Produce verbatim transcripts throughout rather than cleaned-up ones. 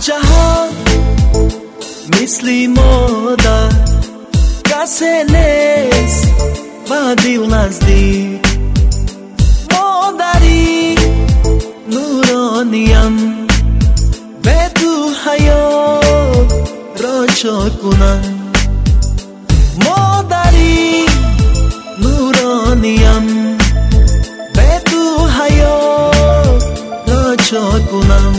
جهان مثل مادر کسی نیست با دل نزدیک. مادری نورانیم به تو حیات را چا کنم. مادری نورانیم به تو حیات را چا کنم.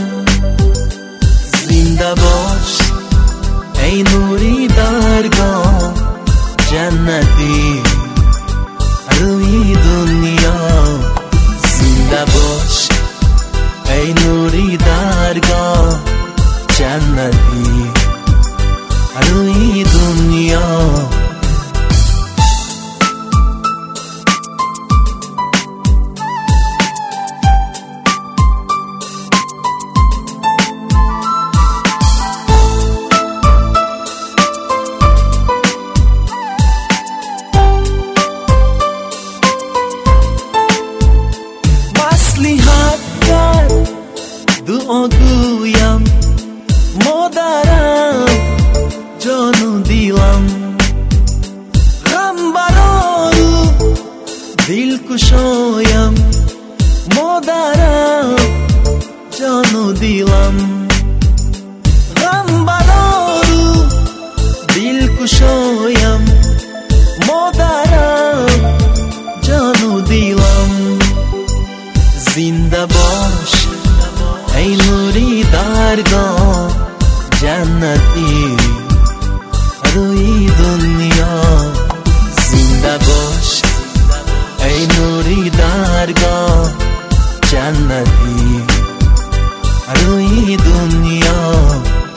زنده باش ای نوری درگاه جنتی روی دنیا. زنده باش ای نوری درگاه جنتی روی دنیا. دعا گویم مادرم جان و دیلم. غم برارو دل کشایم مادرم جان و دیلم. غم برارو دل کشایم مادرم جان و دیلم. زنده باش ای نوری درگاه جنتی روی دنیا. زنده باش ای نوری درگاه جنتی روی دنیا.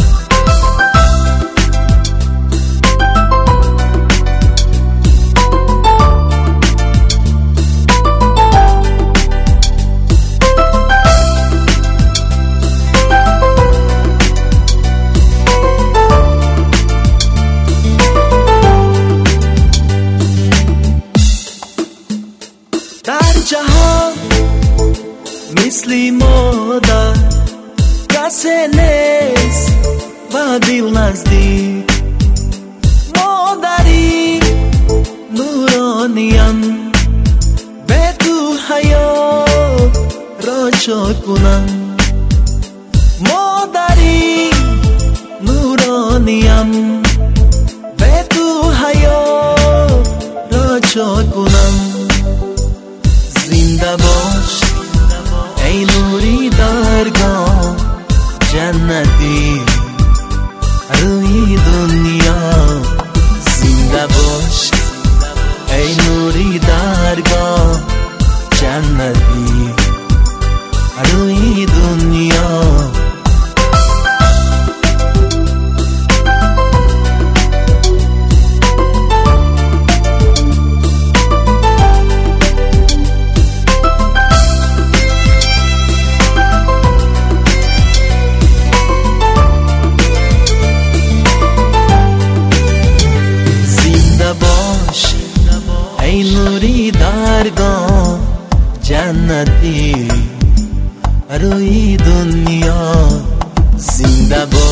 در جهان مثل مادر کسی نیست با دل نزدیک. مادری نورانیم به تو حیات را چا کنم. مادری نورانیم به تو حیات را چا کنم. زنده باش ای نوری درگاه جنتی روی دنیا. زنده باش ای نوری درگاه جنتی روی دنیا. ای نوری درگاه جنتی روی دنیا. زنده باش